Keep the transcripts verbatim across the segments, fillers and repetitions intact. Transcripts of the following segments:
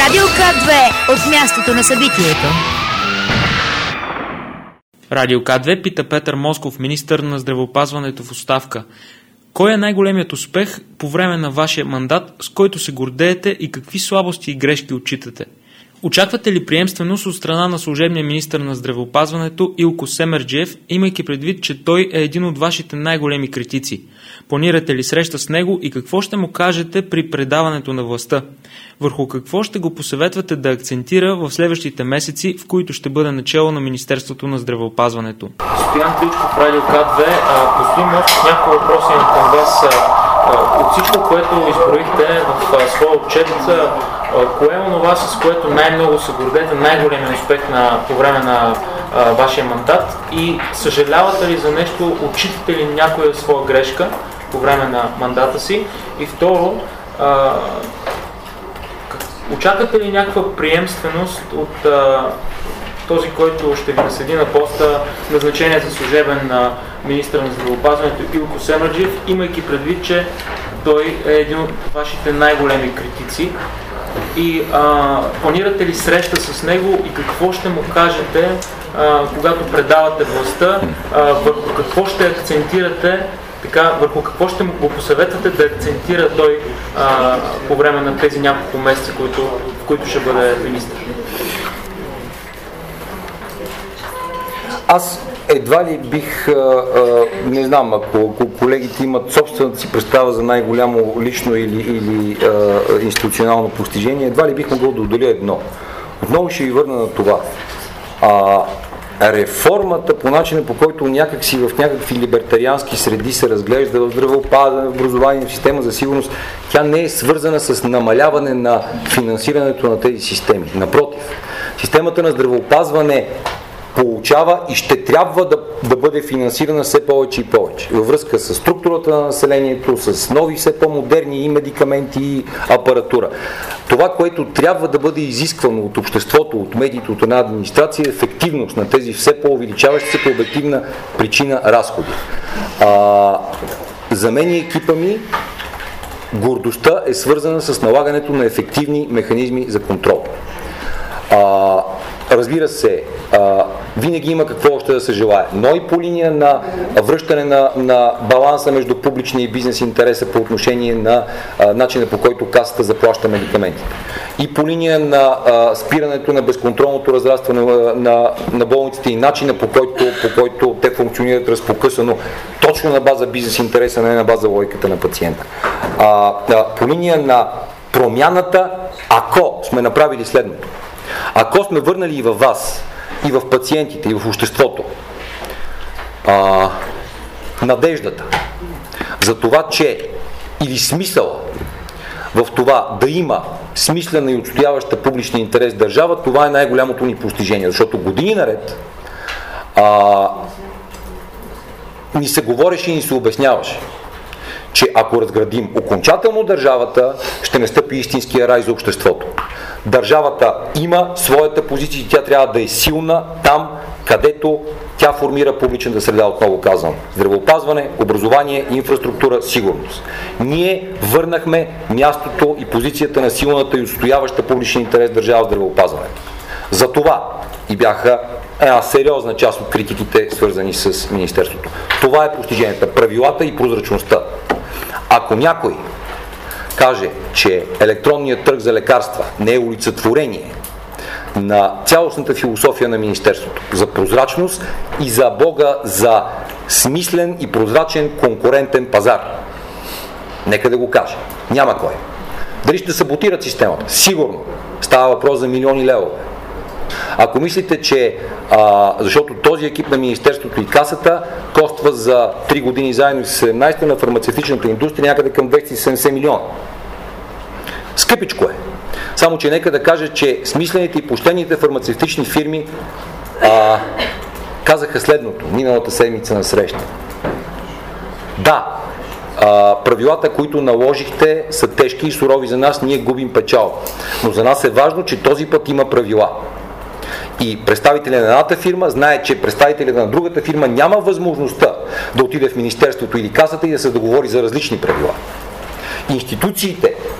Радио К две от мястото на събитието. Радио К две пита Петър Москов, министър на здравеопазването в оставка. Кой е най-големият успех по време на вашия мандат, с който се гордеете и какви слабости и грешки отчитате? Очаквате ли приемственост от страна на служебния министър на здравеопазването Илко Семерджиев, имайки предвид, че той е един от вашите най-големи критици? Планирате ли среща с него и какво ще му кажете при предаването на властта? Върху какво ще го посъветвате да акцентира в следващите месеци, в които ще бъде начело на Министерството на здравеопазването? Стоян Кличков, Радио К две. Господин Москов, няколко въпроси към вас. От всичко, което изброихте в своя отчет, кое е онова, с което най-много се гордете, най-големият успех на, по време на а, вашия мандат, и съжалявате ли за нещо, отчитате ли някоя своя грешка по време на мандата си? И второ, а, очаквате ли някаква приемственост от а, този, който ще ви наседи на поста, назначение за служебен министър на здравеопазването Илко Семерджиев, имайки предвид, че той е един от вашите най-големи критици? И а, планирате ли среща с него и какво ще му кажете, а, когато предавате властта, а, върху какво ще акцентирате, така, върху какво ще му го посъветвате да акцентира той а, по време на тези няколко месеца, които, в които ще бъде министър? Аз едва ли бих, а, а, не знам, ако, ако колегите имат собствената си представа за най-голямо лично или, или а, институционално постижение, едва ли бих могъл да отделя едно. Отново ще ви върна на това. А, реформата по начина, по който някакси в някакви либертариански среди се разглежда в здравеопазване, в образование, в система за сигурност, тя не е свързана с намаляване на финансирането на тези системи. Напротив, системата на здравеопазване получава и ще трябва да, да бъде финансирана все повече и повече. Във връзка с структурата на населението, с нови все по-модерни и медикаменти и апаратура. Това, което трябва да бъде изисквано от обществото, от медиите, от една администрация, е ефективност на тези все по-увеличаващи се по обективна причина разходи. А, за мен и екипа ми гордостта е свързана с налагането на ефективни механизми за контрол. А, Разбира се, а, винаги има какво още да се желае, но и по линия на връщане на, на баланса между публичния и бизнес интереса по отношение на а, начина, по който Касата заплаща медикаментите. И по линия на а, спирането на безконтролното разрастване на, на, на болниците и начина, по който, по който те функционират разпокъсано точно на база бизнес интереса, не на база логиката на пациента. А, а, по линия на промяната, ако сме направили следното, ако сме върнали и във вас, и в пациентите, и в обществото а, надеждата за това, че или смисъла в това да има смислена и отстояваща публичния интерес държава, това е най-голямото ни постижение, защото години наред а, ни се говореше и ни се обясняваше, че ако разградим окончателно държавата, ще настъпи истинския рай за обществото. Държавата има своята позиция и тя трябва да е силна там, където тя формира публичната среда, отново казвам. Здравеопазване, образование, инфраструктура, сигурност. Ние върнахме мястото и позицията на силната и отстояваща публичен интерес държава в здравеопазването. За това и бяха една сериозна част от критиките, свързани с Министерството. Това е постижението. Правилата и прозрачността. Ако някой каже, че електронният търг за лекарства не е олицетворение на цялостната философия на Министерството за прозрачност и за Бога за смислен и прозрачен конкурентен пазар, нека да го каже. Няма кой. Дали ще саботират системата? Сигурно. Става въпрос за милиони левове. Ако мислите, че а, защото този екип на Министерството и Касата коства за три години заедно с седемнадесета на фармацевтичната индустрия някъде към двеста и седемдесет милиона. Скъпичко е. Само, че нека да кажа, че смислените и почтените фармацевтични фирми а, казаха следното миналата седмица на среща. Да, а, правилата, които наложихте, са тежки и сурови за нас, ние губим печал. Но за нас е важно, че този път има правила. И представителя на едната фирма знае, че представителя на другата фирма няма възможността да отиде в Министерството или Касата и да се договори за различни правила. Институциите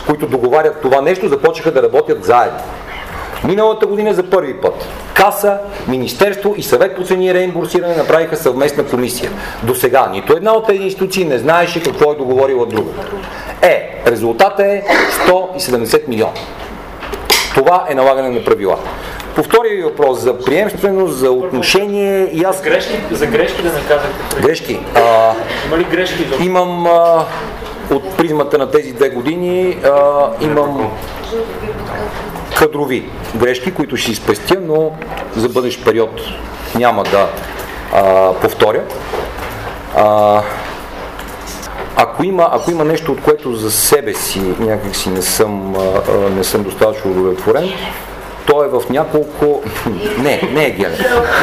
които договарят това нещо, започнаха да работят заедно. Миналата година за първи път Каса, Министерство и Съвет по цени и реимбурсиране направиха съвместна комисия. До сега нито една от тези институции не знаеше какво е договорила другата. Е, резултатът е сто и седемдесет милиона. Това е налагане на правила. По втория въпрос за приемственост, за отношение и аз... За грешки, за грешки да не казахте. Грешки? А, има ли грешки? За... Имам а, от призмата на тези две години а, имам кадрови грешки, които ще изпестя, но за бъдещ период няма да а, повторя. А, ако, има, ако има нещо, от което за себе си някак си не съм, а, не съм достатъчно удовлетворен, то е в няколко... Не, не е гелен.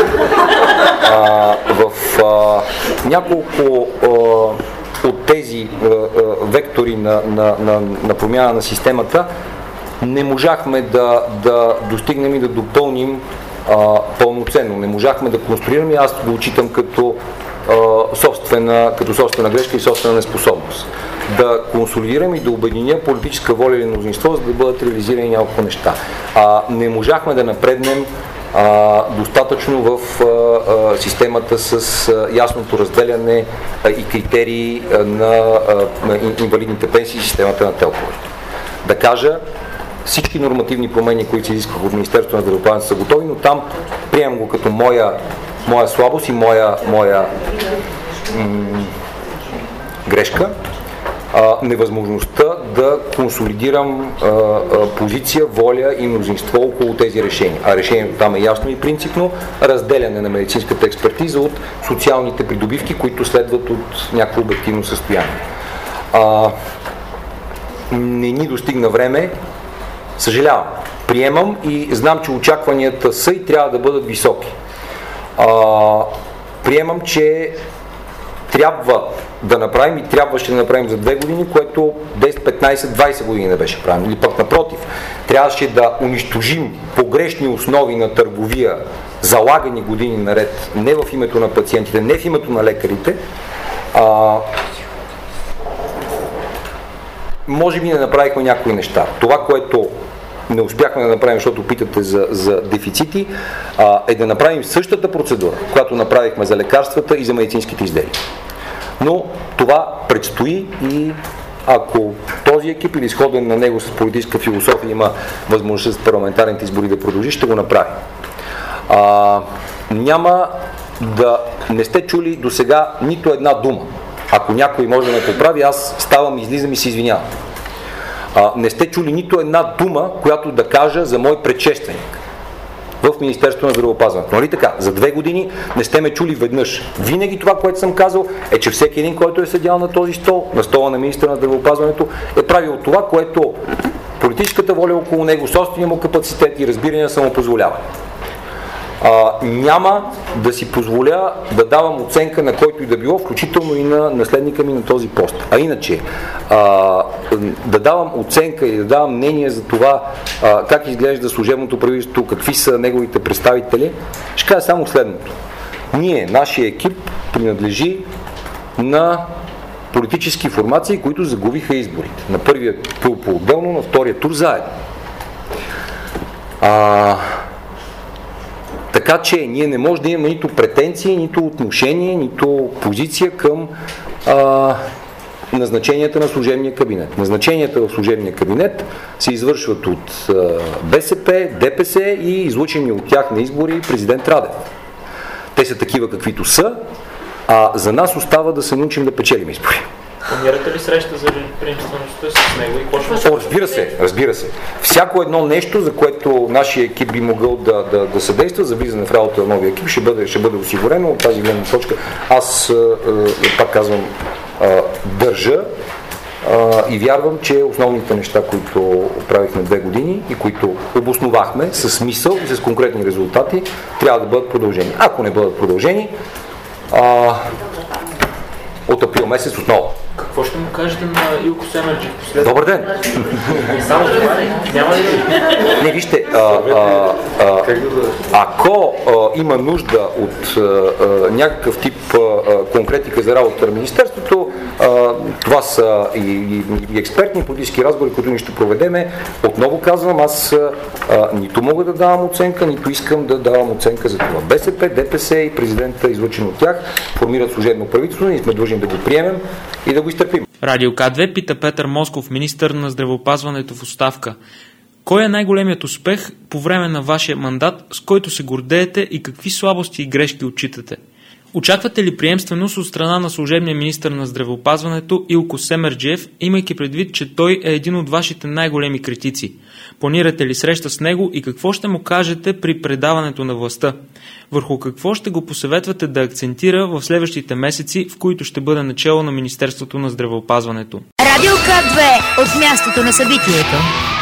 А, в а, няколко а, от тези а, а, вектори на, на, на, на промяна на системата не можахме да, да достигнем и да допълним а, пълноценно. Не можахме да конструираме, аз го отчитам като, а, собствена, като собствена грешка и собствена неспособност. Да консолидираме и да обединя политическа воля или мнозинство, за да бъдат реализирани няколко неща. А, не можахме да напреднем а, достатъчно в а, а, системата с а, ясното разделяне а, и критерии а, на а, инвалидните пенсии, системата на телковете. Да кажа, всички нормативни промени, които се изискват от Министерството на здравеопазването, са готови, но там приемам го като моя, моя слабост и моя, моя м- грешка. А, невъзможността да консолидирам а, а, позиция, воля и мнозинство около тези решения. А решението там е ясно и принципно разделяне на медицинската експертиза от социалните придобивки, които следват от някакво обективно състояние. А, не ни достигна време. Съжалявам, приемам и знам, че очакванията са и трябва да бъдат високи. А, приемам, че трябва да направим и трябваше да направим за две години, което десет, петнайсет, двайсет години не беше правилно. Или пък напротив, трябваше да унищожим погрешни основи на търговия, залагани години наред, не в името на пациентите, не в името на лекарите. А, може би не направихме някои неща. Това, което не успяхме да направим, защото питате за, за дефицити, а, е да направим същата процедура, която направихме за лекарствата и за медицинските изделия. Но това предстои и ако този екип или изходен на него с политическа философия има възможност с парламентарните избори да продължи, ще го направи. А, няма да не сте чули до сега нито една дума. Ако някой може да ме поправи, аз ставам, излизам и се извинявам. А, не сте чули нито една дума, която да кажа за мой предшественик в Министерството на здравеопазването. Нали така? За две години не сте ме чули веднъж. Винаги това, което съм казал, е, че всеки един, който е седял на този стол, на стола на министъра на здравеопазването, е правил това, което политическата воля около него, собствения му капацитет и разбиране са му позволявали. А, няма да си позволя да давам оценка на който и да било, включително и на наследника ми на този пост. А иначе, а, да давам оценка и да давам мнение за това а, как изглежда служебното правителство, какви са неговите представители, ще кажа само следното. Ние, нашия екип, принадлежи на политически формации, които загубиха изборите. На първия тур по-отделно, на втория тур заедно. А... Така че ние не можем да имаме нито претенции, нито отношение, нито позиция към а, назначенията на служебния кабинет. Назначенията в служебния кабинет се извършват от а, БСП, ДПС и излучени от тях на избори президент Радев. Те са такива каквито са, а за нас остава да се научим да печелим избори. Планирате ли среща за приемствеността с него и почва? О, разбира се, разбира се. Всяко едно нещо, за което нашия екип би могъл да, да, да съдейства за влизане в работа на новия екип, ще бъде, ще бъде осигурено от тази гледна точка. Аз, пак казвам, държа и вярвам, че основните неща, които правихме две години и които обосновахме с смисъл и с конкретни резултати, трябва да бъдат продължени. Ако не бъдат продължени, от април месец отново. Какво ще му кажете на Илко Семерджиев последно? Добър ден! Само това ли? Няма ли? Не, вижте, а, а, а, ако а, има нужда от а, а, някакъв тип а, конкретика за работа на Министерството, а, това са и, и, и експертни политически разговори, които ни ще проведеме. Отново казвам, аз а, нито мога да давам оценка, нито искам да давам оценка за това. БСП, ДПС и президента, излъчен от тях, формират служебно правителство, ние сме длъжни да го приемем и да го изтърпим. Радио К две пита Петър Москов, министър на здравеопазването в оставка. Кой е най-големият успех по време на вашия мандат, с който се гордеете и какви слабости и грешки отчитате? Очаквате ли приемственост от страна на служебния министър на здравеопазването Илко Семерджиев, имайки предвид, че той е един от вашите най-големи критици? Планирате ли среща с него и какво ще му кажете при предаването на властта? Върху какво ще го посъветвате да акцентира в следващите месеци, в които ще бъде начело на Министерството на здравеопазването? Радио К две от мястото на събитието.